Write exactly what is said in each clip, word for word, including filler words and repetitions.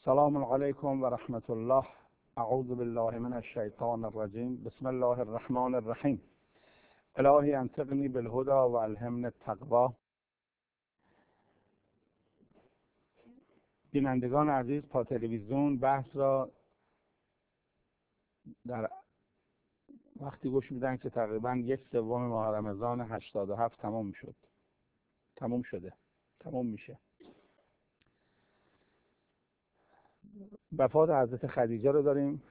السلام علیکم و رحمت الله. اعوذ بالله من الشیطان الرجیم. بسم الله الرحمن الرحیم. الهی انطقنی بالهدى و الهمنی التقوی. بینندگان عزیز، پا تلویزیون بحث را در وقتی گوش میدن که تقریبا یک سوم ماه رمضان هشتاد و هفت تمام شد تمام شده تمام میشه. وفات حضرت خدیجه رو داریم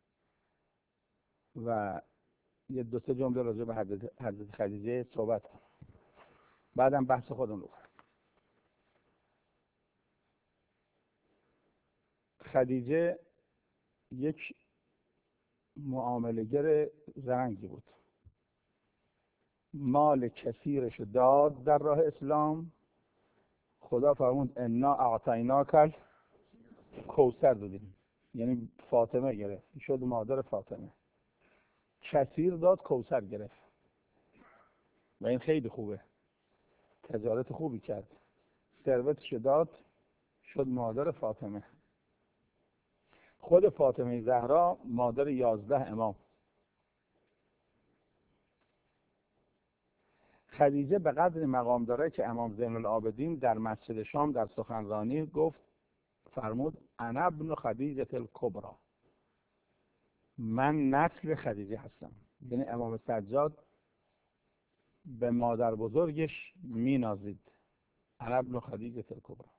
و یه دو سه جمله راجع به حضرت حضرت خدیجه صحبت کنم، بعدم بحث خودمون رو. خدیجه یک معامله‌گر زرنگی بود. مال کثیرش داد در راه اسلام. خدا فرمود انا اعطیناک کوثر دادیم، یعنی فاطمه گرفت، شد مادر فاطمه. کثیر داد، کوثر گرفت و این خیلی خوبه، تجارت خوبی کرد. ثروتش داد، شد مادر فاطمه. خود فاطمه زهرا مادر یازده امام. خدیجه به قدر مقام داره که امام زین العابدین در مسجد شام در سخنرانی گفت، فرمود انا ابن خدیجه الکبری، من نسل خدیجه هستم. یعنی امام سجاد به مادر بزرگش می نازید. انا ابن خدیجه الکبری.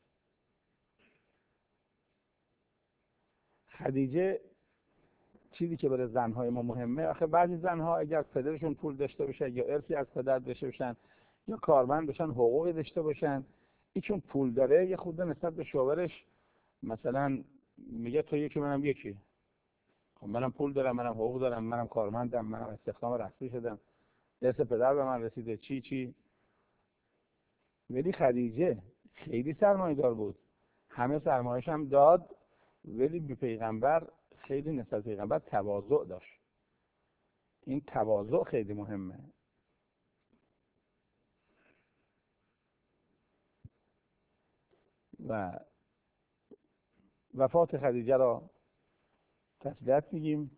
خدیجه چیزی که برای زنهای ما مهمه، آخه بعضی زنها اگر پدرشون پول داشته باشه یا ارثی از پدر داشته باشن یا کارمند باشن، حقوقی داشته باشن، ایشون پول داره یه خورده نسبت به شوهرش مثلا میگه تو یکی منم یکی. خب منم پول دارم، منم حقوق دارم، منم کارمندم، منم استخدام رسمی شدم، ارث پدر به من رسیده، چی چی. ولی خدیجه خیلی سرمایه‌دار بود، همه سرمایه‌اش هم داد، ولی به پیغمبر خیلی نسبت به پیغمبر تواضع داشت. این تواضع خیلی مهمه. و وفات خدیجه را تسلیت میگیم.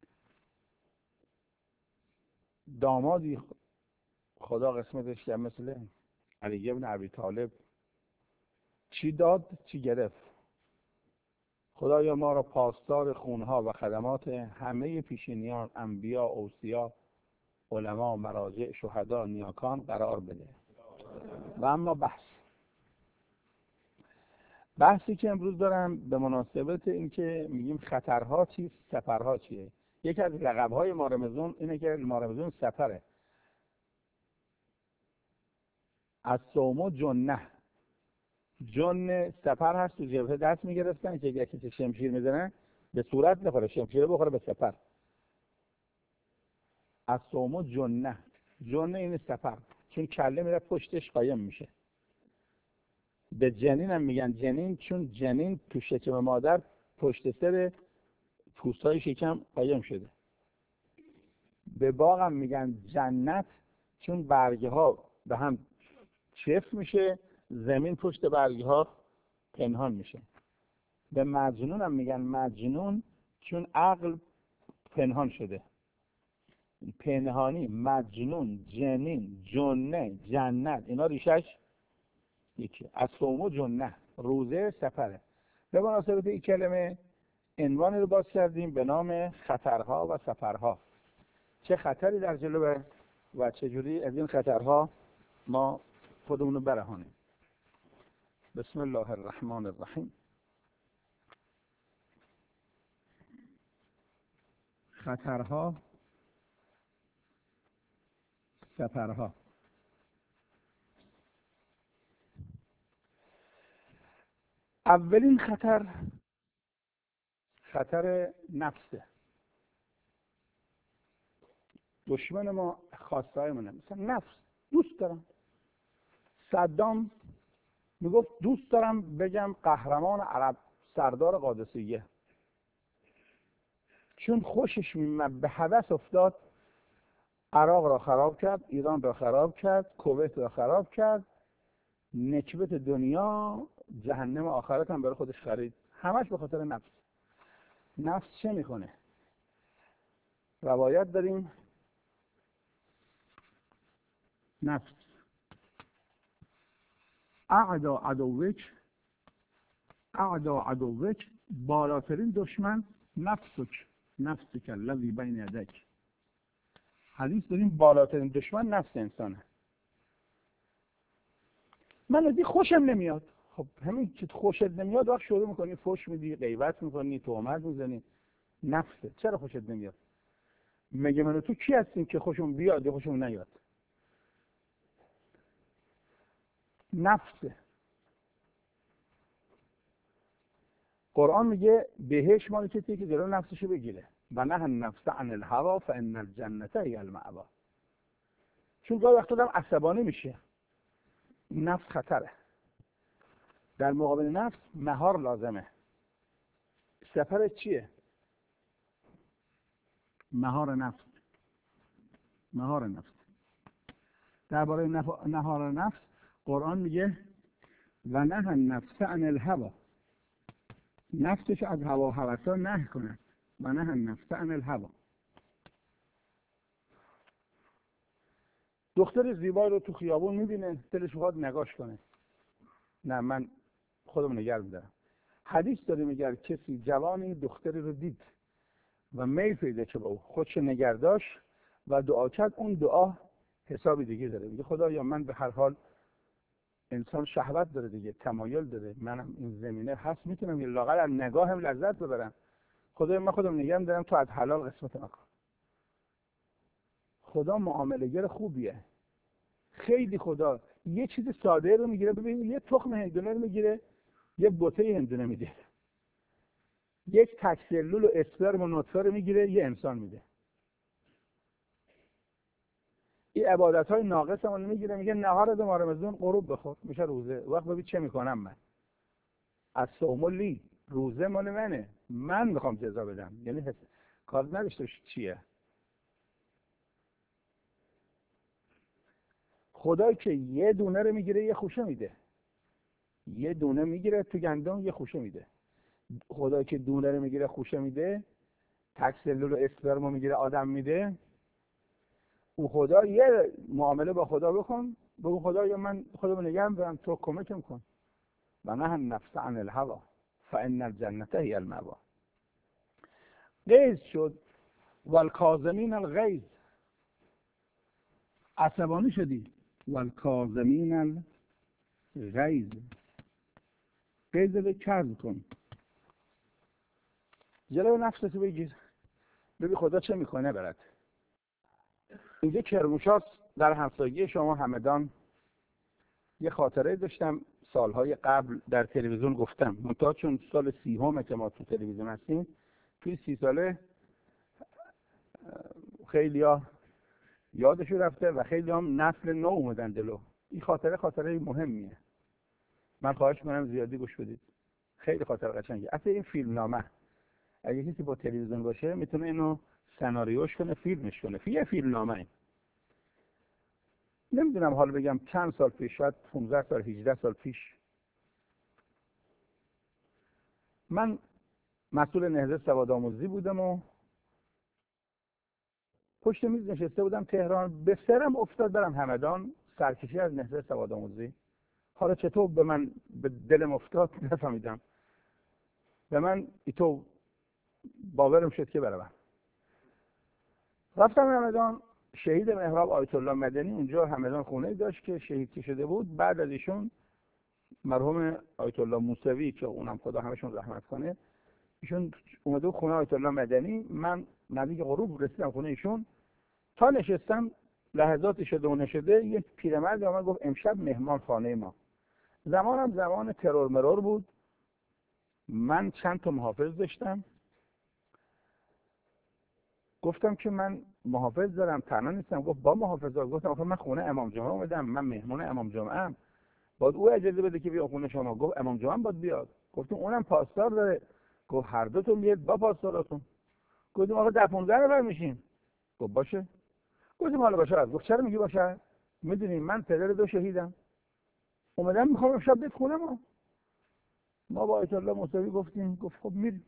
دامادی خدا قسمتش کرد مثل علی بن ابی طالب، چی داد چی گرفت. خدایا ما را پاسدار خونها و خدمات همه پیشینیان، انبیا، اوصیا، علما، مراجع، شهدا، نیاکان قرار بده. و اما بحث بحثی که امروز دارم به مناسبت این که میگیم خطرها چیست، سفرها چیه. یکی از لقب‌های ماه رمضان اینه که ماه رمضان سفره. از صوم جنه، جن سفر هست، تو جبهه دست میگرفتن که اگر کسی شمشیر میزنه به صورت نخوره، شمشیر بخوره به سفر. از صوم جنه، جنه این سفر، چون کله میره پشتش قایم میشه. به جنین هم میگن جنین، چون جنین تو شکم مادر پشت سر پوستای شکم قایم شده. به باغ هم میگن جنت، چون برگه ها به هم چفت میشه، زمین پشت برگه ها پنهان میشه. به مجنون هم میگن مجنون، چون عقل پنهان شده. پنهانی، مجنون، جنین، جنه، جنت، اینا ریشش یکی. از صوم و جنه، روزه سفره. به مناسبت این کلمه عنوان رو باز کردیم به نام خطرها و سفرها. چه خطری در جلوه و چجوری از این خطرها ما خودمون رو برهانیم. بسم الله الرحمن الرحیم. خطرها، سفرها. اولین خطر خطر نفسه. دشمن ما خواستهای منه، مثلا نفس. دوست دارم، صدام میگفت دوست دارم بگم قهرمان عرب، سردار قادسیه، چون خوشش میمد، به هوس افتاد، عراق را خراب کرد، ایران را خراب کرد، کویت را خراب کرد، نکبت دنیا جهنم آخرت هم برای خودش خرید. همش به خاطر نفس. نفس چه میکنه؟ روایت داریم نفس اعدا عدوک اعدا عدوک بالاترین دشمن نفسک نفسک الذی بین یدیک. حدیث داریم بالاترین دشمن نفس انسانه. من از این خوشم نمیاد. خب همین که خوشت نمیاد وقت شروع میکنی فحش میدی، غیبت میکنی، تهمت میزنی. نفسه. چرا خوشت نمیاد؟ مگه من و تو کی هستیم که خوشمون بیاد یا خوشمون نیاد؟ نفسه. قرآن میگه بهش مال کسی که جلو نفسشو بگیره و نه النفس عن الهوا فان الجنه هی المأوا. چون گاهی وقتا آدم عصبانی میشه. نفس خطره. در مقابل نفس مهار لازمه. سفرت چیه؟ مهار نفس. مهار نفس. درباره مهار نفس قرآن میگه و نه النفس عن الهوا. نفسش از هوا و هوسا نهی کنه. و نه النفس عن الهوا. دختر زیبایی رو تو خیابون میبینه دلش میخواد نگاش کنه. نه من خودم نگه میدارم. حدیث داره میگه کسی جوانی دختری رو دید و میل پیدا که با او خودش نگه داشت و دعا کرد، اون دعا حسابی دیگه داره. میگه خدایا من به هر حال انسان شهوت داره دیگه، تمایل داره، منم این زمینه هست میتونم یه لاغر از نگاهم لذت ببرم. خدایا من خودم نگه میدارم تو از حلال قسمت نکن. خدا معامله‌گر خوبیه. خیلی خدا یه چیز ساده رو میگیره. ببین یه تخم هندونه رو میگیره یه بوته هندونه میده. یک تک سلول و اسپرم و نطفه رو میگیره یه انسان میده. این عبادت‌های ناقص همون میگیره میگه نهار دو رمضان غروب بخور میشه روزه. وقت ببین چه میکنم من؟ از صوم لی روزه مال منه، من میخوام جزا بدم. یعنی حس کار نداشته چیه؟ خدایی که یه دونه رو میگیره یه خوشه میده. یه دونه میگیره تو گندم یه خوشه میده. خدایی که دونه رو میگیره خوشه میده، تک سلول و اسپرم میگیره آدم میده. او خدا یه معامله با خدا بکن، بگو خدا یا من خودم نگم برم تو کمکم کن. و نه النفس عن الهوا فان الجنه هی المأوا. غیظ شد والکاظمین الغیظ. عصبانی شدی والکاظمین الغیظ. غیظ رو کظم کن. جلو نفستو بگیر ببین خدا چه میکنه برات. اینجا کرمانشاه در همسایگی شما همدان یه خاطره داشتم سالهای قبل در تلویزیون گفتم. منتها چون سال سیهمه که ما تو تلویزیون هستیم توی سی ساله خیلی ها یادشو رفته و خیلی هم نسل نو اومدن جلو. این خاطره خاطره مهمیه. من خواهش می‌کنم زیادی گوش بدید. خیلی خاطره قشنگه. اصلا این فیلم نامه اگه کسی با تلویزیون باشه میتونه اینو سناریوش کنه، فیلمش کنه. یه فیلم نامه. نمیدونم حال بگم چند سال پیش، شاید پانزده سال هجده سال پیش، من مسئول نهضت سوادآموزی بودم و پشت میز نشسته بودم تهران. به سرم افتاد برم همدان سرکشی از نهضت سوادآموزی. حالا چطور به من به دلم افتاد نفهمیدم. به من ایتو باورم شد که برم. رفتم همدان. شهید محراب آیت الله مدنی اونجا همدان خونه داشت که شهید شده بود. بعد از ایشون مرحوم آیت الله موسوی که اونم خدا همشون رحمت کنه، ایشون اومده خونه آیت الله مدنی. من نزدیک غروب رسیدم خونه ایشون. تا نشستم لحظاتی شده و نشده یک پیرمرد اومد گفت امشب مهمان خانه ما. زمانم زمان ترور مرور بود. من چند تا محافظ داشتم. گفتم که من محافظ دارم تنها نیستم. گفت با محافظا. گفتم آخه من خونه امام جمعه اومدم، من مهمون امام جمعه ام، باید او اجازه بده که بیا خونه شما. گفت امام جمعه باید بیاد. گفتم اونم پاسدار داره. گفت هر دوتون بیاد با پاسدارتون. گفتم آخه ده پانزده نفر میشیم. گفت باشه. گفتم حالا باشه. گفت چرا میگی باشه؟ میدونی من پدر دو شهیدم، اومدم میخوام امشب بیت خونه ما. ما با آیت الله موسوی گفتیم، گفت خب میریم.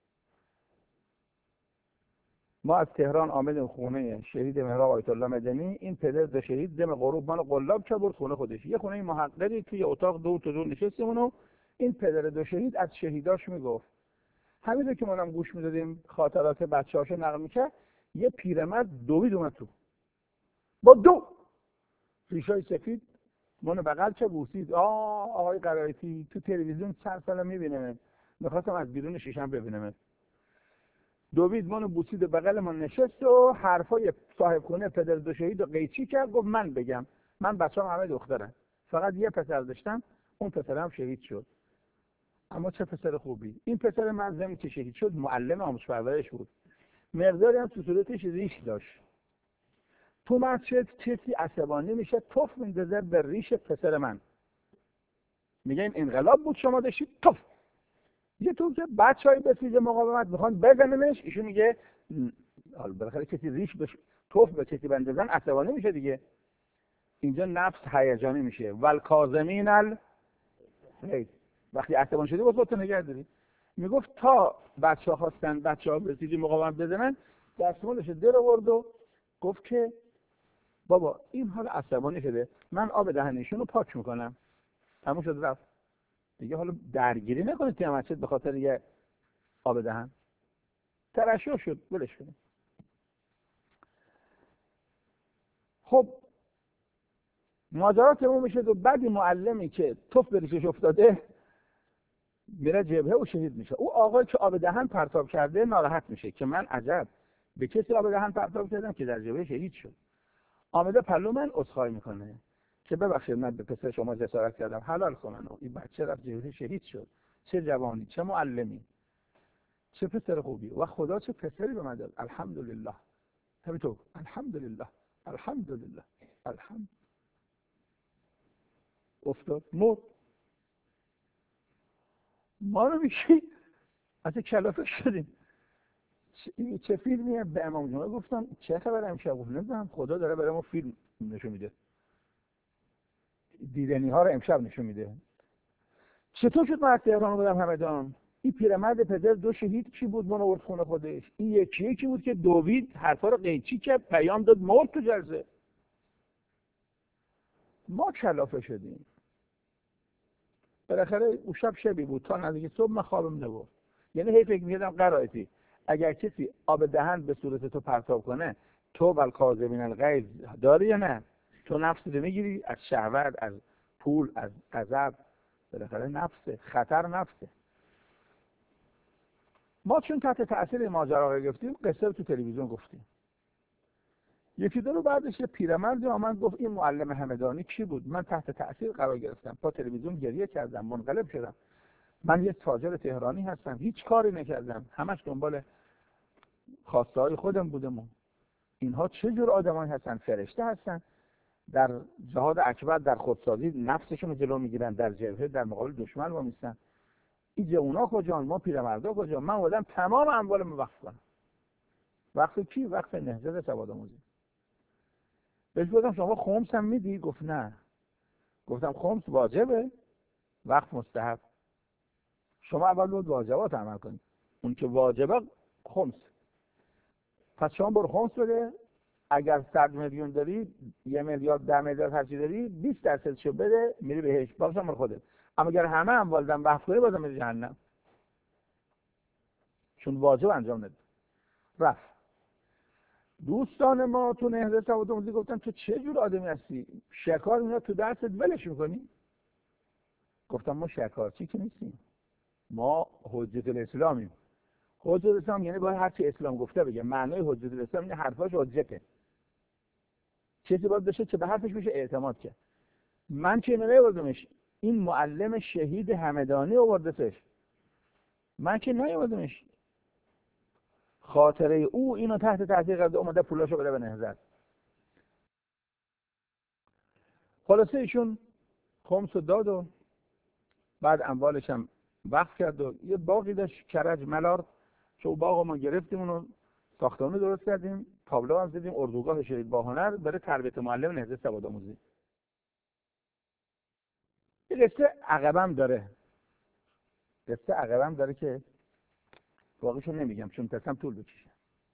ما از تهران آمدیم خونه شهید مهراب آیت الله مدنی. این پدر دو شهید دم غروب منو قلاب کرد برد خونه خودش. یه خونه محققی توی اتاق دور تا دور نشستیم اونو. این پدر دو شهید از شهیداش میگفت. همین رو که ما هم گوش میدادیم خاطرات بچه‌هاشو نقل میکرد، یه پیرمرد دوید اومد تو با دو ریشای سفید منو بغل چه بوسید. آه آقای قرائتی تو تلویزیون چند سال میبینم، میخواستم از بیرون شیشم ببینم. دوید منو بوسید و بغل من نشست و حرفای صاحب خونه پدر دو شهید و قیچی کرد. گفت من بگم، من بچه‌ام همه دخترن، فقط یه پسر داشتم، اون پسرم شهید شد. اما چه پسر خوبی. این پسر من زمین که شهید شد معلم آموزش پرورش بود. مقداری هم تو صورتش ریش داشت. تو مسجد کسی عصبانی میشه توف میندازه به ریش پسر من، میگه این انقلاب بود شما داشتید توف. یه تو که بچهای بسیج مقاومت میخوان بزننش، ایشون میگه حالا بالاخره کسی ریش بش توف به کسی بندازن عصبانی میشه دیگه. اینجا نفس هیجانی میشه. والکاظمین الغیظ، وقتی عصبانی شدی باید خودت نگه داری. میگفت تا بچه‌ها خواستن بچه‌ها بسیج مقاومت بزنن، دستمالش در آورد و گفت که بابا این حال عصبانی شده، من آب دهنشون رو پاک میکنم. تموم شد رفت دیگه. حالا درگیری نکنید توی مسجد به خاطر یه آب دهن. ترشح شد، ولش کنید. خب ماجرا تموم میشه و بعد معلمی که توف به ریشش افتاده میره جبهه و شهید میشه. او آقای که آب دهن پرتاب کرده ناراحت میشه که من عجب به کسی آب دهن پرتاب کردم که در جبهه شهید شد. آمده پلو من عذرخواهی میکنه که ببخشید من به پسر شما جسارت کردم، حلال کنن. این بچه رفت جبهه شهید شد. چه جوانی، چه معلمی، چه پسر خوبی. و خدا چه پسری به من داد. الحمدلله. همینطور الحمدلله الحمدلله الحمد. افتاد مرد. ما رو میشی از کلافه شدیم. چه, چه فیلمیه؟ به امام جمعه گفتم چه خبر امشب؟ گفت نمیدونم، خدا داره برای ما فیلم نشون میده، دیدنی ها رو امشب نشون میده. چطور شد من از تهران بودم همدان؟ این پیرمرد پدر دو شهید کی بود؟ من آورد خونه خودش. این یکی یکی بود که دوید حرفا رو قیچی کرد، پیام داد، مرد تو جلسه. ما کلافه شدیم. بالاخره اون شب شبی بود تا نزدیک صبح من خوابم نبرد. یعنی هی فکر می‌کردم قرائتی اگر کسی آب دهن به صورت تو پرتاب کنه، تو والکاظمین الغیظ داری یا نه؟ تو نفس رو میگیری از شهوت، از پول، از غضب. بالاخره نفسه، خطر نفسه. ما چون تحت تاثیر ماجرا قرار گرفتیم، قصه رو تو تلویزیون گفتیم. یکی دو رو بعدش یه پیرمردی آمد گفت این معلم همدانی کی بود؟ من تحت تاثیر قرار گرفتم، تا تلویزیون گریه کردم، منقلب شدم. من یه تاجر تهرانی هستم، هیچ کاری نکردم، همش دنبال خواسته های خودم بودم. اینها چه جور آدمایی هستن؟ فرشته هستن، در جهاد اکبر در خودسازی نفسشون رو جلو میگیرن، در جبهه در مقابل دشمن وامیستن. این جوونا کجان؟ ما پیرمردا کجا؟ من اومدم تمام اموالم وقف کنم. وقف کی؟ وقف نهضت سوادآموزی. بهش گفتم شما خمس هم میدی؟ گفت نه. گفتم خمس واجبه، وقف مستحب. شما اول باید واجبات عمل کنید، اون که واجبه خمس. پس شما برو خمس بده. اگر صد میلیون داری، یه میلیارد، ده میلیارد هرچی داری، بیست درصدشو بده، میری بهش، بازم مال خودت. اما اگر همه اموال دم وقف کنی، بازم میری جهنم، چون واجب انجام ندی. رفت. دوستان ما تو نهضت سوادآموزی گفتن تو چه جور آدمی هستی؟ شکار میاد تو درست ولش میکنی؟ گفتم ما شکارچی که نیستیم، ما حجت الاسلامیم. حجت الاسلام یعنی باید هرچی اسلام گفته بگه. معنای حجت الاسلام یعنی حرفاش حجته، چیزی باید بشه که به حرفش بشه اعتماد کرد. من که نیاوردمش، این معلم شهید همدانی آوردتش، من که نیاوردمش. خاطره او اینو تحت تاثیر قرار اومده پولاشو بده به نهضت. خلاصه ایشون خمس و داد و بعد اموالش هم وقف کرد و یه باقی داشت کرج ملار، که اون باغ ما گرفتیم، اونو ساختمانی درست کردیم، تابلو هم زدیم، اردوگاه شهید باهنر برای تربیت معلم نهضت سوادآموزی. یه قصه عقبم داره. قصه عقبم داره که واقعیشو نمیگم چون پسم طول بکشه.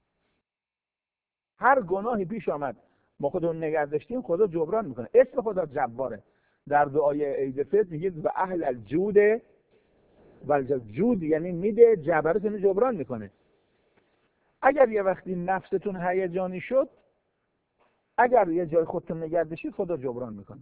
هر گناهی پیش آمد ما خودمون نگه داشتیم خدا جبران میکنه. اسم خدا جباره. در دعای عید فطر میگید و اهل الجود و جود یعنی میده، جبرتون جبران میکنه. اگر یه وقتی نفستون هیجانی شد، اگر یه جای خودتون نگه داشتید خدا جبران میکنه.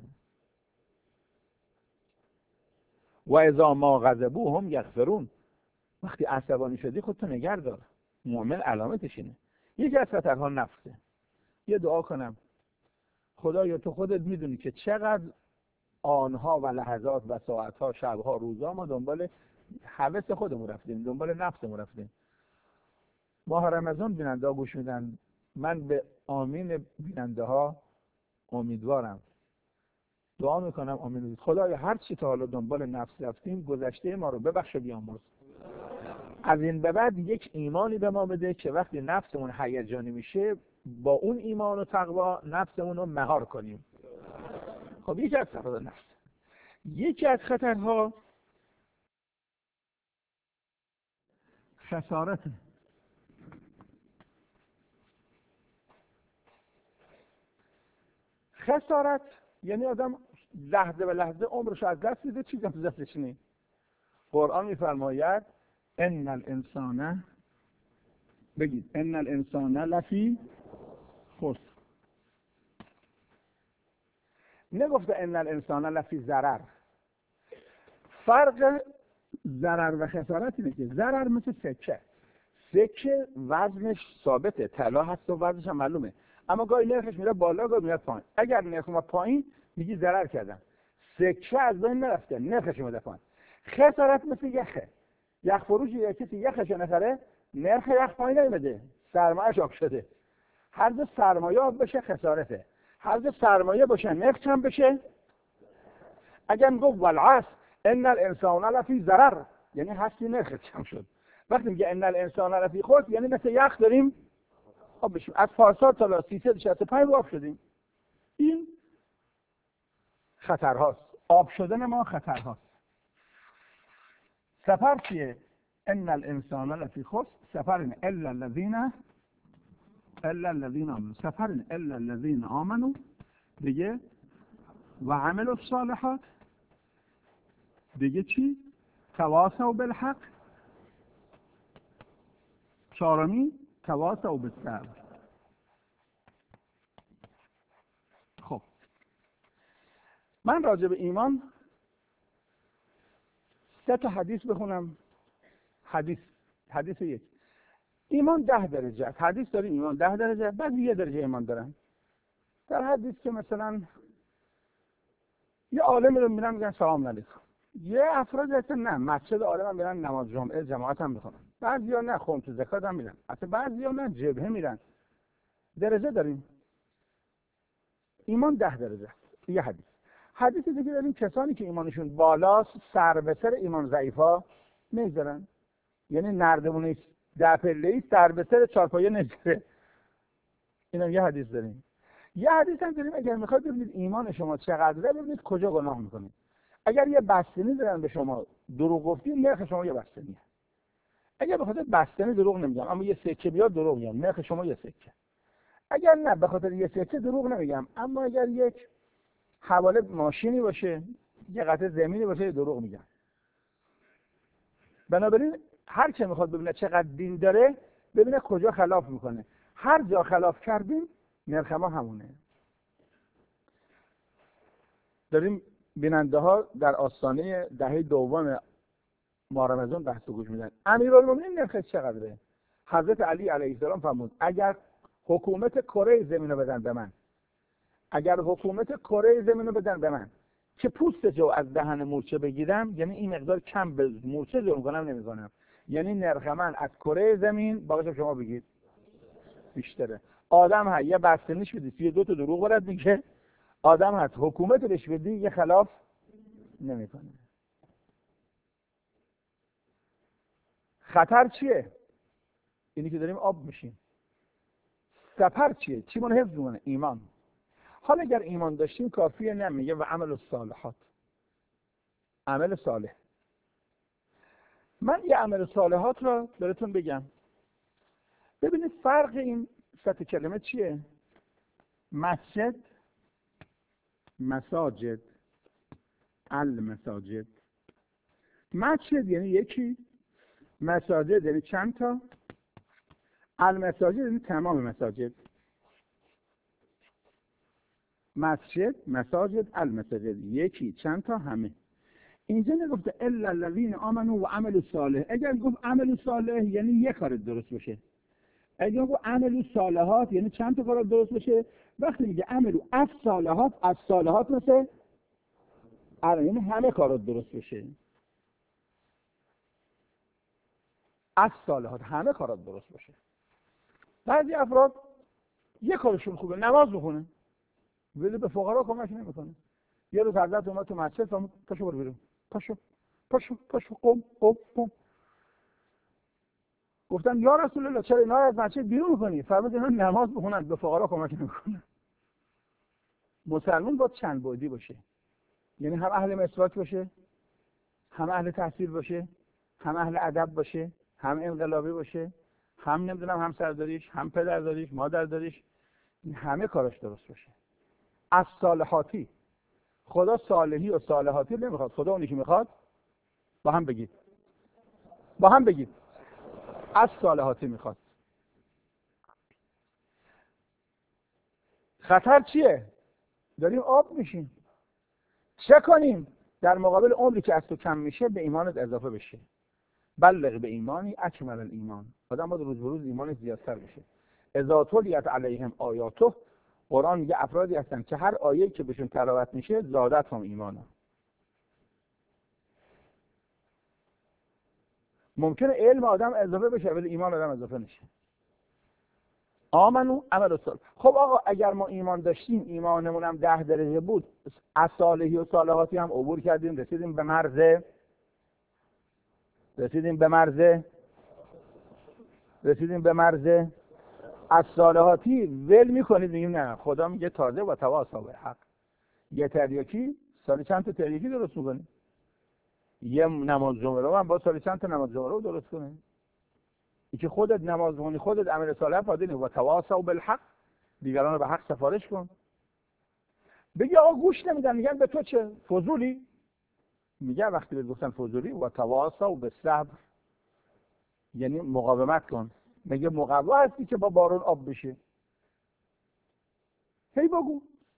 و اذا ما غضبوا هم یغفرون. وقتی عصبانی شدی خودتو نگه دار. مؤمن علامتش اینه. یکی از خطرها نفسه. یه دعا کنم خدایا تو خودت میدونی که چقدر آنها و لحظات و ساعتها شبها روزها ما دنبال هوس خودمون رفتیم، دنبال نفسمون رفتیم. ماه رمضان بیننده ها گوش میدن، من به آمین بیننده ها امیدوارم، دعا میکنم آمین. خدایا هر چی تا حالا دنبال نفس رفتیم گذشته ما رو ببخش و بیامرز. از این به بعد یک ایمانی به ما بده که وقتی نفسمون هیجانی میشه با اون ایمان و تقوا نفسمون رو مهار کنیم. خب یکی از خطرات نفس. یکی از خطرها خسارت. خسارت یعنی آدم لحظه به لحظه عمرش از دست میده، چیزی هم دستش نیست. قرآن میفرماید ان الانسان، بگید ان الانسان لفی خسر. نگفته ان الانسان لفی ضرر. فرق ضرر و خسارت اینه که ضرر مثل سکه. سکه وزنش ثابته، طلا هست و وزنش هم معلومه، اما گاهی نرخش میره بالا گاهی میره پایین. اگر نرخ اومد پایین میگی ضرر کردم. سکه از بین نرفته، نرخش اومده پایین. خسارت مثل یخه. یخ فروش یا کسی یخش نخره، نرخ یخ پایین نمیده، سرمایه‌اش آب شده. هر جا سرمایه آب بشه خسارته، هر جا سرمایه باشه نرخ کم بشه. اگر گفت والعصر ان الانسان لفی ضرر یعنی هستی نرخ کم شد. وقتی میگه ان الانسان لفی خسر یعنی مثل یخ داریم آب بشیم. از پارسال تا سیصد و شصت و پنج آب شدیم. این خطرهاست. آب شدن ما خطرهاست. سفر چیه؟ ان الانسان لفی خسر سفر الا الذين الا الذين آمنوا. سفر الا الذين آمنوا دیگه و عملوا الصالحات. دیگه چی؟ تواصوا بالحق. چهارمی تواصوا بالصبر. خب من راجع به ایمان سه تا حدیث بخونم. حدیث حدیث یک. ایمان ده درجه است. حدیث داره ایمان ده درجه، بعد یه درجه ایمان دارن. در حدیث که مثلا یه عالم رو میرن میگن سلام علیکم، یه افراد هستن نه مسجد عالم هم میرن نماز جمعه جماعت هم میخونن، بعضیا نه خمس زکات هم میرن، حتی بعضیا نه جبهه میرن. درجه داریم. ایمان ده درجه است. یه حدیث. حدیث دیگه داریم کسانی که ایمانشون بالاست سر به سر ایمان ضعیفا میذارن. یعنی نردبون ده پله‌ای سر به سر چهارپایه نمیذاره. اینم یه حدیث داریم. یه حدیث هم داریم اگر میخواید ببینید ایمان شما چقدره ببینید کجا گناه میکنید. اگر یه بستنی دارن به شما دروغ گفتید نرخ شما یه بستنیه. اگر به خاطر بستنی دروغ نمیگم اما یه سکه بیاد دروغ میگم نرخ شما یه سکه. اگر نه به خاطر یه سکه دروغ نمیگم اما اگر یک حواله ماشینی باشه یه قطعه زمینی باشه دروغ میگم. بنابراین هر که میخواد ببینه چقدر دین داره ببینه کجا خلاف میکنه. هر جا خلاف کردیم نرخ ما همونه. داریم بیننده ها در آستانه دهه دوم ماه رمضان بحث گوش میدن. امیرالمومنین نرخش چقدره؟ حضرت علی علیه السلام فرمود اگر حکومت کره زمین رو بدن به من، اگر حکومت کره زمین رو بدن به من که پوست جو از دهن مورچه بگیرم، یعنی این مقدار کم به مورچه ظلم کنم نمیکنم، یعنی نرخ من از کره زمین باقیش شما بگید بیشتره. آدم ها یه بستنیش بدید یه دو تا دروغ برد میگه، آدم هست حکومت بهش بدی یه خلاف نمیکنه. خطر چیه؟ اینی که داریم آب میشیم. سفر چیه؟ چی من حفظ میکنه؟ ایمان. حالا اگر ایمان داشتیم کافیه نمیگه و عمل الصالحات. عمل صالح. من یه عمل صالحات رو براتون بگم. ببینید فرق این سطح کلمه چیه؟ مسجد، مساجد، المساجد. مسجد یعنی یکی، مساجد یعنی چند تا، المساجد یعنی تمام مساجد. مسجد، مساجد، المساجد، یکی، چند تا، همه. اینجا نگفته الا الذین آمنوا و عملوا الصالح. اگر گفت عمل صالح یعنی یک کار درست باشه. اگر گفت عمل صالحات یعنی چند تا کار درست باشه. وقتی میگه عمل از صالحات، از صالحات مثل یعنی همه کار درست باشه. از صالحات همه کار درست باشه. بعضی افراد یک کارشون خوبه، نماز بخونه ولی به فقرا کمک نمیکنه. یه روز حضرت اومد تو مسجد فرمود پاشو برو بیرون، پاشو پاشو پاشو قم قم قم. گفتن یا رسول الله چرا اینا از مسجد بیرون میکنی؟ فرمود اینا نماز بخونن به فقرا کمک نمیکنن. مسلمان باید چند بعدی باشه، یعنی هم اهل مسواک باشه، هم اهل تحصیل باشه، هم اهل ادب باشه، هم انقلابی باشه، هم نمیدونم هم سرداریش، هم پدرداریش، مادرداریش، این همه کاراش درست باشه. از صالحاتی. خدا صالحی و صالحاتی نمیخواد، خدا اونی که میخواد. با هم بگید، با هم بگید، از صالحاتی میخواد. خطر چیه؟ داریم آب میشیم. چه کنیم؟ در مقابل عمری که از تو کم میشه به ایمانت اضافه بشه. بلغ به ایمانی اکمل الایمان. آدم باید روز به روز ایمانش زیادتر بشه. اذا تلیت علیهم آیاته، قرآن میگه افرادی هستن که هر آیه‌ای که بهشون تلاوت میشه زادتهم ایمانا. ممکنه علم آدم اضافه بشه ولی ایمان آدم اضافه نشه. آمنو عمل صالح. خب آقا اگر ما ایمان داشتیم، ایمانمون هم ده درجه بود، از صالحی و صالحاتی هم عبور کردیم، رسیدیم به مرز رسیدیم به مرز رسیدیم به مرز از صالحاتی ول میکنید. میگیم نه، خدا میگه تازه و تواصوا بالحق. یه تریاکی سال چند تا تریاکی درست میکنه. یه نماز جمعه رو هم با سال چند تا نماز جمعه رو درست کنه. این که خودت نماز بخونی، خودت عمل صالح فاضل و تواصوا بالحق، دیگران رو به حق سفارش کن. بگی آقا گوش نمیدن، میگن به تو چه؟ فضولی. میگه وقتی بهت گفتن فضولی و تواصوا بالصبر، یعنی مقاومت کن. میگه مقوا هستی که با بارون آب بشه. هی بگو.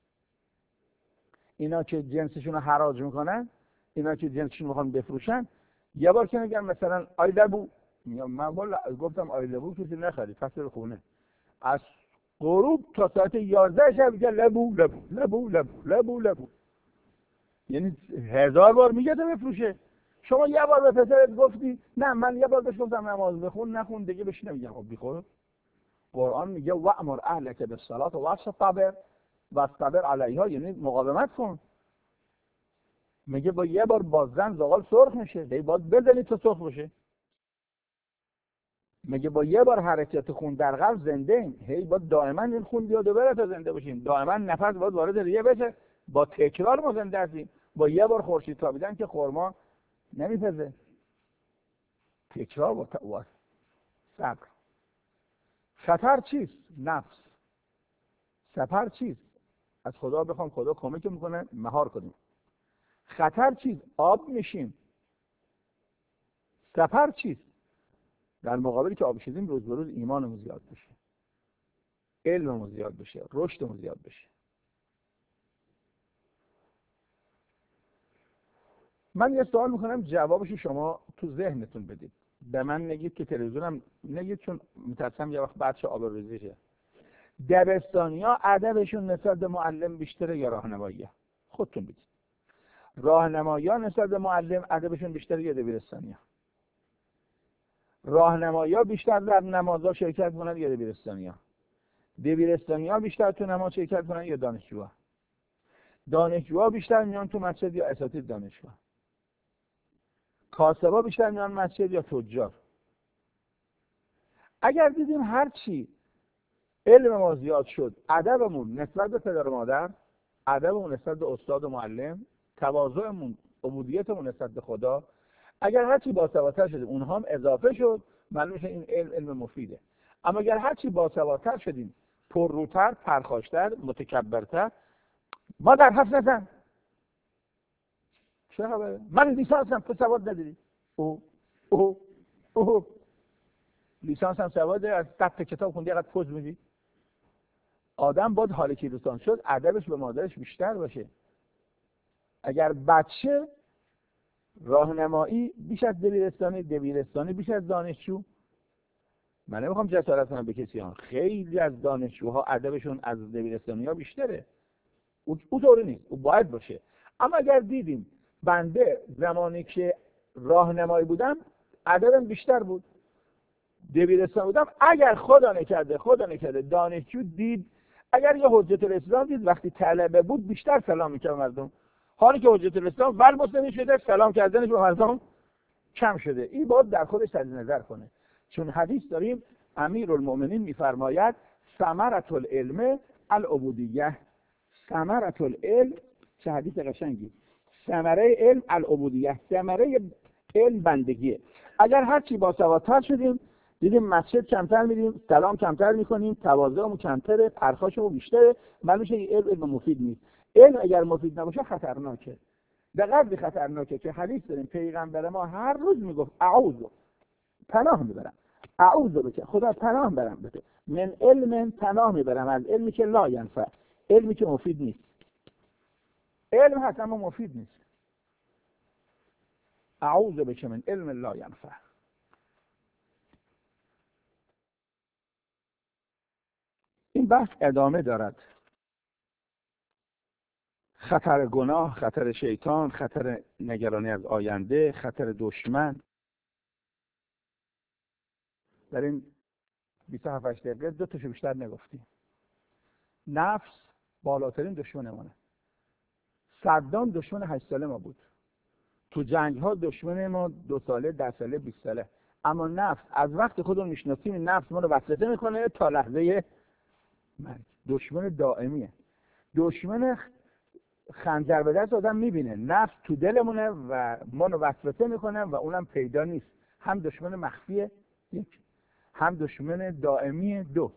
اینا که جنسشون رو حراج میکنن، اینا که جنسشون میخوان بفروشن، یه بار که میگن مثلا آی لبو، میگم من والا گفتم آی لبو کسی نخری، فصل خونه. از غروب تا ساعت یازده شب میگن لبو لبو لبو لبو لبو لبو، یعنی هزار بار میگه تا بفروشه. شما یه بار به پسرت گفتی نه، من یه بار بهش گفتم نماز بخون، نخون، دیگه بهش نمیگم خب بیخور. قرآن میگه وأمر اهلک بالصلاة واصطبر واصطبر علیها، یعنی مقاومت کن. میگه با یه بار بازن زغال سرخ میشه، دی باید بزنی تا سرخ بشه. میگه با یه بار حرکت خون در قلب زنده ایم، هی باید دائما این خون بیاد و بره تا زنده باشیم. دائما نفس باید وارد ریه بشه، با تکرار ما زنده هستیم. با یه بار خورشید تابیدن که خرما نمیپزه. تکرار با تقوا، صبر. خطر چیست؟ نفس. سفر چیست؟ از خدا بخوام، خدا کمک میکنه مهار کنیم. خطر چیست؟ آب میشیم. سفر چیست؟ در مقابلی که آب شدیم روز به روز ایمانمون زیاد بشه، علممون زیاد بشه، رشدمون زیاد بشه. من یه سوال میکنم جوابش شما تو ذهنتون بدید. به من نگید که تلویزیونم نگید، چون میترسم یه وقت بچه آبروریزی شه. دبستانیا ادبشون نسبت به معلم بیشتره یا راهنمایی؟ خودتون بگید. راهنمایی‌ها نسبت به معلم ادبشون بیشتره یا دبیرستانیا؟ راهنمایی‌ها بیشتر در نمازها شرکت کنن یا دبیرستانیا؟ دبیرستانیا بیشتر تو نماز شرکت کنن یا دانشجوها؟ دانشجوها بیشتر میان تو مسجد یا اساتید دانشگاه؟ کاسبا بیشتر میان مسجد یا تجار؟ اگر دیدیم هر چی علم ما زیاد شد، ادبمون نسبت به پدر و مادر، ادبمون نسبت به استاد و معلم، تواضعمون، عبودیتمون نسبت به خدا، اگر هرچی باسوادتر شدیم اونها هم اضافه شد، معلوم میشه این علم علم مفیده. اما اگر هرچی باسوادتر شدیم، پرروتر، پرخاشتر، متکبرتر، ما در حرف نزن، چه خبره؟ من لیسانسم، تو سواد نداری. او او او لیسانس هم سواده، از صد کتاب خوندی قد پوز میدی. آدم باید حالی که لیسانس شد ادبش به مادرش بیشتر باشه. اگر بچه راهنمایی بیش از دبیرستانی، دبیرستانی بیش از دانشجو. من نمیخوام جسارت کنم به کسی ها، خیلی از دانشجوها ادبشون از دبیرستانی ها بیشتره. او طوری نیست، او باید باشه. اما اگر دیدیم بنده زمانی که راهنمایی بودم ادبم بیشتر بود، دبیرستان بودم، اگر خدا نکرده خدا نکرده دانشجو دید، اگر یه حجت الاسلام دید وقتی طلبه بود بیشتر سلام میکرد مردم، حالی که حجت الاسلام ول مسلمی شده سلام کردنش به مردم کم شده. این باید در خودش تجدید نظر کنه، چون حدیث داریم امیرالمومنین میفرماید ثمرة العلم العبودیه. ثمرة العلم، چه حدیث قشنگی، ثمره علم العبودیه، ثمره علم بندگیه. اگر هرچی باسوادتر شدیم، دیدیم مسجد کمتر میریم، سلام کمتر میکنیم، تواضعمون کمتره، پرخاشمون بیشتره، معلوم میشه این علم علم مفید نیست. علم اگر مفید نباشه خطرناکه، به قدری خطرناکه که حدیث داریم پیغمبر ما هر روز میگفت اعوذ، پناه میبرم، اعوذ بک، خدا پناه برم بده، من علم پناه میبرم از علمی که لا ینفع، علمی که مفید نیست. علم هست اما مفید نیست. اعوذ بک من علم لا ینفع. این بحث ادامه دارد. خطر گناه، خطر شیطان، خطر نگرانی از آینده، خطر دشمن. در این بیست و هفت دقیقه دو تاشو بیشتر نگفتیم. نفس بالاترین دشمنمونه. صدام دشمن هشت ساله ما بود. تو جنگ ها دشمن ما دو ساله، ده ساله، بیست ساله. اما نفس از وقت خودمون میشناسیم نفس ما رو وسوسه میکنه تا لحظه مرگ. دشمن دائمیه. دشمن خنجر به دست آدم میبینه، نفس تو دلمونه و ما رو وسوسه میکنه و اونم پیدا نیست. هم دشمن مخفیه یک، هم دشمن دائمیه دو.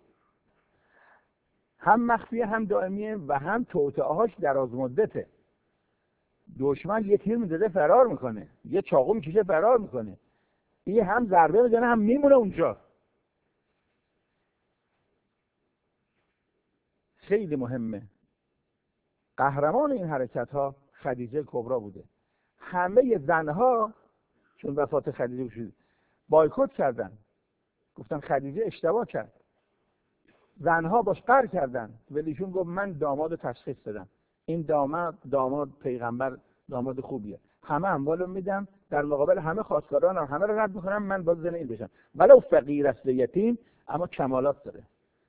هم مخفیه هم دائمیه و هم توطئه‌هاش دراز مدته. دشمن یه تیر میزده فرار میکنه، یه چاقو میکشه فرار میکنه، این هم ضربه میزنه هم میمونه اونجا. خیلی مهمه. قهرمان این حرکت ها خدیجه کبرا بوده. همه زنها چون وفات خدیجه شد بایکوت کردن، گفتن خدیجه اشتباه کرد. زنها باش قهر کردن ولی ایشون گفت من داماد تشخیص دادم، این داماد داماد پیغمبر داماد خوبیه، همه اموالو میدم در مقابل همه خواستگارانم همه رو رد میکنم، من باز زن این بشم ولو فقیر است یتیم اما کمالات داره.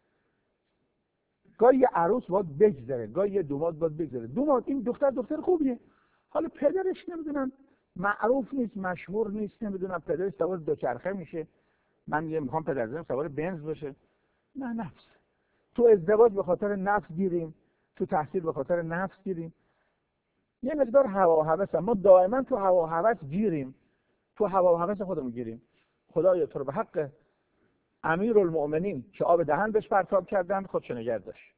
گاهی یه عروس باید بگذره، گاهی یه دوماد باید بگذره. دوماد این دختر دختر خوبیه، حالا پدرش نمیدونم معروف نیست، مشهور نیست، نمیدونم پدرش سوار دوچرخه میشه، من یه میخوام پدرم سوار بنز باشه. نه، نفس. تو ازدواج به خاطر نفس گیریم، تو تحصیل به خاطر نفس گیریم. یه مقدار هوا و هوس، ما دائما تو هوا و هوس گیریم، تو هوا و هوس خودمون گیریم. خدایا تو رو به حق امیرالمومنین که آب دهن بهش پرتاب کردن خودشو نگه داشت.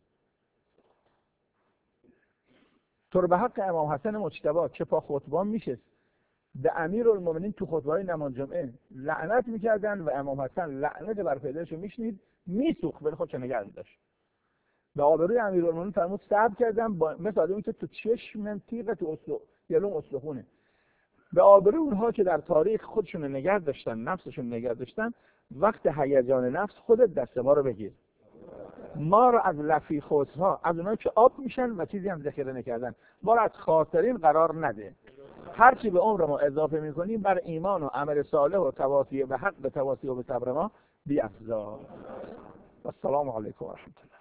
تو رو به حق امام حسن مجتبی که پا خطبان میشه به امیرالمومنین تو خطبه‌های نماز جمعه لعنت میکردن و امام حسن لعنت بر پدرشو میشنید میسوخت ولی خودشو نگه داشت. به آبروی امیرالمومنین فرمود صبر کردن با مثل آدمی که تو چشم تیغ تو اسلو یلوم اسلوخونه. به آبروی اونها که در تاریخ خودشون نگه داشتن، نفسشون نگه داشتن، وقت هیجان نفس خودت دست ما رو بگیر. ما رو از لفیخوس‌ها، از اونایی که آب میشن و چیزی هم ذخیره نکردن، ما رو از خاسرین قرار نده. هر چی به عمر ما اضافه میکنیم بر ایمان و عمل صالح و تواصی به حق، به تواصی و به صبر ما بیافزا. السلام علیکم و رحمت الله.